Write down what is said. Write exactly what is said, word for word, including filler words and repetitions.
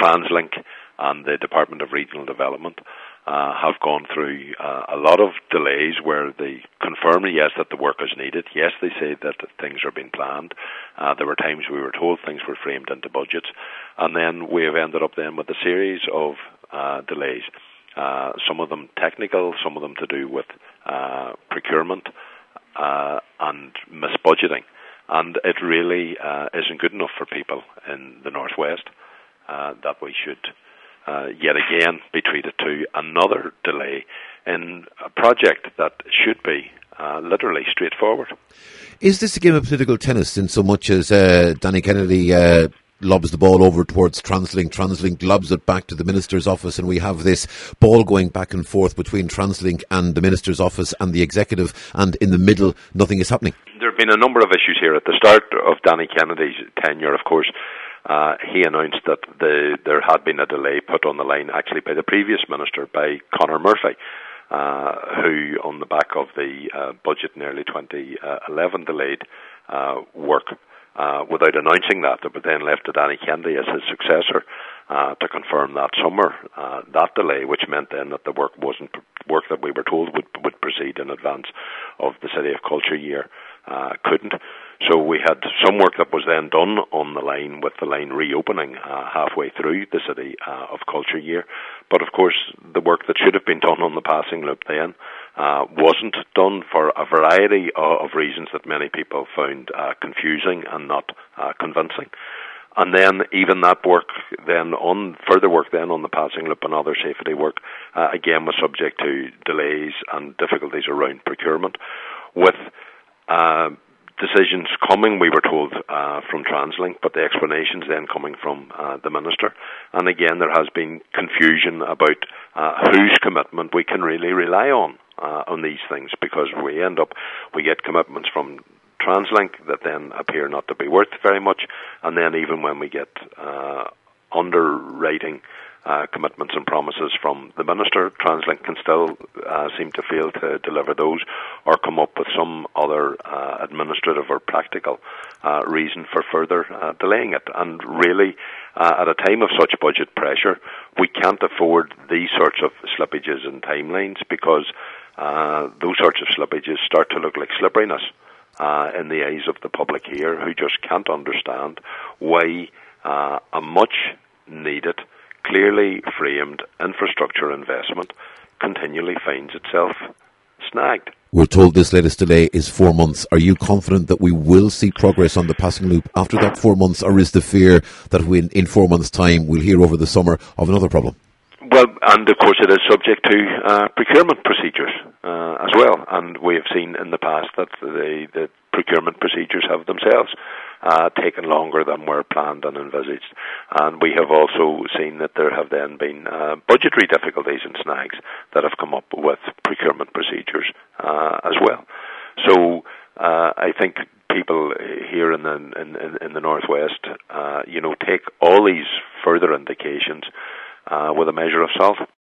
TransLink and the Department of Regional Development uh, have gone through uh, a lot of delays where they confirm, yes, that the work is needed. Yes, they say that things are being planned. Uh, there were times we were told things were framed into budgets. And then we have ended up then with a series of uh, delays. Uh, some of them technical, some of them to do with uh, procurement uh, and misbudgeting. And it really uh, isn't good enough for people in the Northwest uh, that we should uh, yet again be treated to another delay in a project that should be uh, literally straightforward. Is this a game of political tennis in so much as uh, Danny Kennedy uh, lobs the ball over towards TransLink, TransLink lobs it back to the Minister's office, and we have this ball going back and forth between TransLink and the Minister's office and the Executive, and in the middle nothing is happening? There have been a number of issues here. At the start of Danny Kennedy's tenure, of course, uh, he announced that the, there had been a delay put on the line actually by the previous Minister, by Conor Murphy, uh, who on the back of the uh, budget in early twenty eleven delayed uh, work Uh, without announcing that, but then left to Danny Kennedy as his successor uh, to confirm that summer uh, that delay, which meant then that the work wasn't work that we were told would would proceed in advance of the City of Culture year uh, couldn't. So we had some work that was then done on the line, with the line reopening uh, halfway through the City uh, of Culture year. But of course, the work that should have been done on the passing loop then uh, wasn't done for a variety of reasons that many people found uh, confusing and not uh, convincing. And then even that work then on, further work then on the passing loop and other safety work, uh, again was subject to delays and difficulties around procurement. With uh, decisions coming, we were told, uh, from TransLink, but the explanations then coming from uh, the Minister. And again, there has been confusion about uh, whose commitment we can really rely on uh, on these things, because we end up, we get commitments from TransLink that then appear not to be worth very much, and then even when we get uh, underwriting uh, commitments and promises from the Minister, TransLink can still uh, seem to fail to deliver those, or come up with some other uh, administrative or practical uh, reason for further uh, delaying it. And really, uh, at a time of such budget pressure, we can't afford these sorts of slippages in timelines, because uh, those sorts of slippages start to look like slipperiness Uh, in the eyes of the public here, who just can't understand why uh, a much needed, clearly framed infrastructure investment continually finds itself snagged. We're told this latest delay is four months. Are you confident that we will see progress on the passing loop after that four months, or is the fear that we, in four months' time we'll hear over the summer of another problem? Well, and of course it is subject to uh, procurement procedures uh, as well, and we have seen in the past that the, the procurement procedures have themselves uh, taken longer than were planned and envisaged, and we have also seen that there have then been uh, budgetary difficulties and snags that have come up with procurement procedures uh, as well. So uh, I think people here in the in, in, in the Northwest, uh, you know, take all these further indications Uh, with a measure of salt.